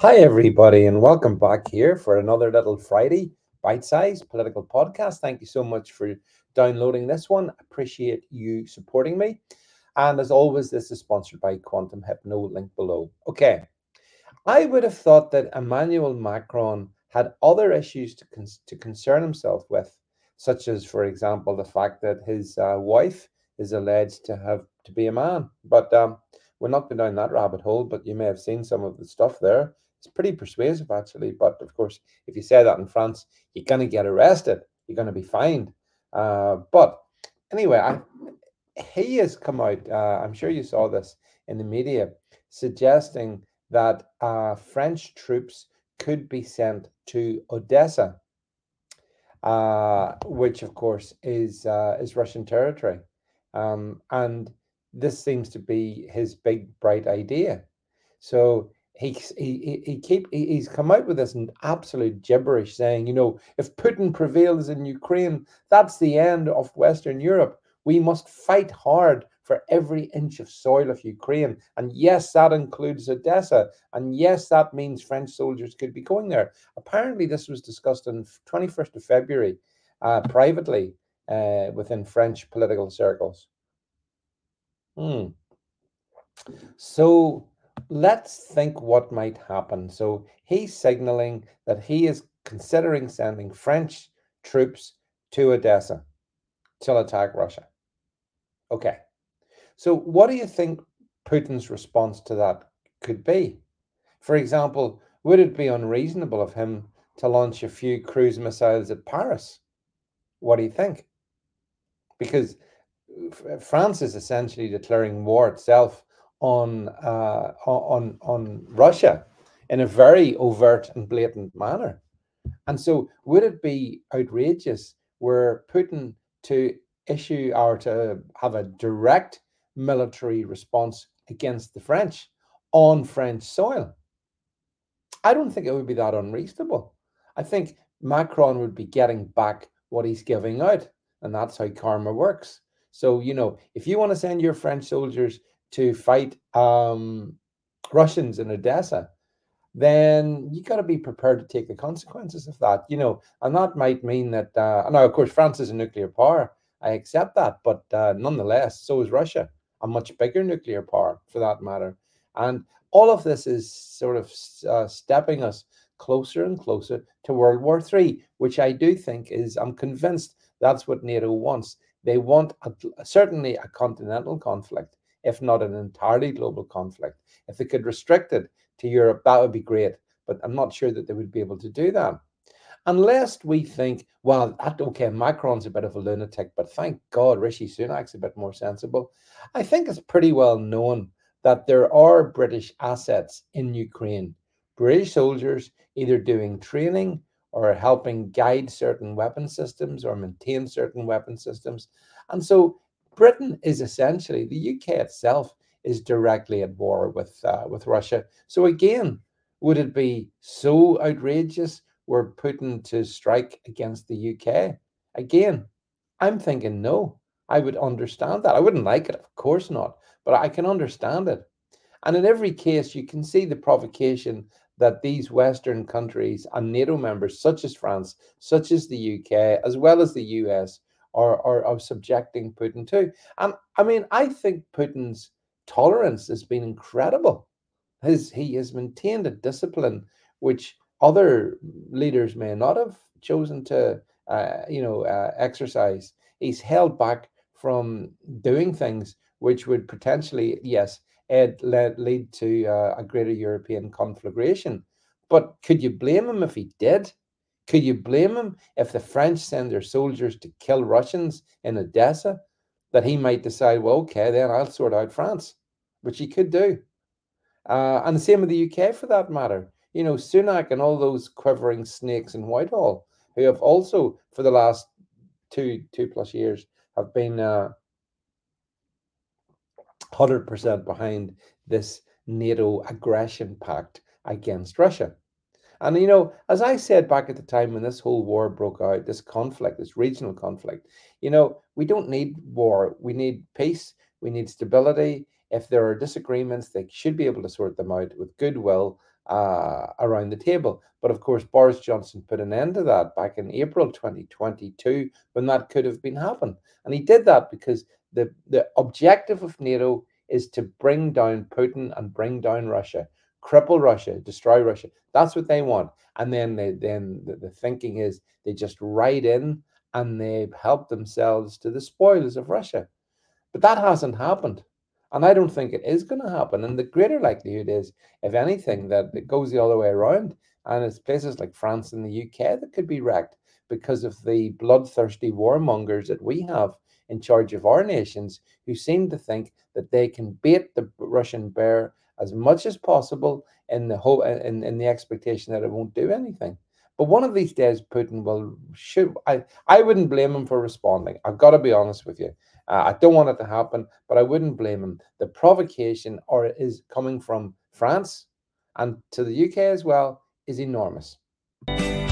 Hi, everybody, and welcome back here for another little Friday bite sized political podcast. Thank you so much for downloading this one. Appreciate you supporting me. And as always, this is sponsored by Quantum Hypno, link below. Okay, I would have thought that Emmanuel Macron had other issues to concern himself with, such as, for example, the fact that his wife is alleged to be a man. But we're not going down that rabbit hole. But you may have seen some of the stuff there. It's pretty persuasive, actually. But of course, if you say that in France, you're going to get arrested. You're going to be fined. But anyway, he has come out. I'm sure you saw this in the media, suggesting that French troops could be sent to Odessa, which of course is Russian territory, and this seems to be his big bright idea. So he's come out with this absolute gibberish, saying, if Putin prevails in Ukraine, that's the end of Western Europe. We must fight hard for every inch of soil of Ukraine, and yes, that includes Odessa, and yes, that means French soldiers could be going there. Apparently, this was discussed on 21st of February, privately, within French political circles. Hmm. So let's think what might happen. So he's signaling that he is considering sending French troops to Odessa to attack Russia. Okay. So what do you think Putin's response to that could be? For example, would it be unreasonable of him to launch a few cruise missiles at Paris? What do you think? Because France is essentially declaring war itself on Russia in a very overt and blatant manner. And so, would it be outrageous were Putin to issue or to have a direct military response against the French on French soil? I don't think it would be that unreasonable. I think Macron would be getting back what he's giving out, and that's how karma works. So, if you want to send your French soldiers to fight Russians in Odessa, then you got to be prepared to take the consequences of that, and that might mean that, now, of course, France is a nuclear power. I accept that, but nonetheless, so is Russia, a much bigger nuclear power for that matter. And all of this is sort of stepping us closer and closer to World War III, which I do think I'm convinced that's what NATO wants. They want certainly a continental conflict, if not an entirely global conflict. If they could restrict it to Europe, that would be great. But I'm not sure that they would be able to do that. Unless we think, well, okay, Macron's a bit of a lunatic, but thank God Rishi Sunak's a bit more sensible. I think it's pretty well known that there are British assets in Ukraine, British soldiers either doing training or helping guide certain weapon systems or maintain certain weapon systems. And so Britain is essentially, the UK itself is directly at war with Russia. So again, would it be so outrageous were Putin to strike against the UK? Again, I'm thinking no. I would understand that. I wouldn't like it, of course not, but I can understand it. And in every case, you can see the provocation that these Western countries and NATO members, such as France, such as the UK, as well as the US, are subjecting Putin to. And I mean, I think Putin's tolerance has been incredible. He has maintained a discipline which other leaders may not have chosen to, exercise. He's held back from doing things which would potentially, yes, lead to a greater European conflagration. But could you blame him if he did? Could you blame him if the French send their soldiers to kill Russians in Odessa? That he might decide, well, okay, then I'll sort out France, which he could do. And the same with the UK for that matter. Sunak and all those quivering snakes in Whitehall, who have also, for the last two plus years, have been 100% behind this NATO aggression pact against Russia. And, as I said back at the time when this whole war broke out, this conflict, this regional conflict, we don't need war. We need peace. We need stability. If there are disagreements, they should be able to sort them out with goodwill around the table. But of course, Boris Johnson put an end to that back in April 2022 when that could have been happened. And he did that because the objective of NATO is to bring down Putin and bring down Russia, cripple Russia, destroy Russia. That's what they want. And then the thinking is they just ride in and they help themselves to the spoils of Russia. But that hasn't happened. And I don't think it is going to happen. And the greater likelihood is, if anything, that it goes the other way around. And it's places like France and the UK that could be wrecked because of the bloodthirsty warmongers that we have in charge of our nations who seem to think that they can bait the Russian bear as much as possible in the hope in the expectation that it won't do anything. But one of these days, Putin will should I wouldn't blame him for responding. I've got to be honest with you. I don't want it to happen, but I wouldn't blame him. The provocation, or is coming from France and to the UK as well, is enormous.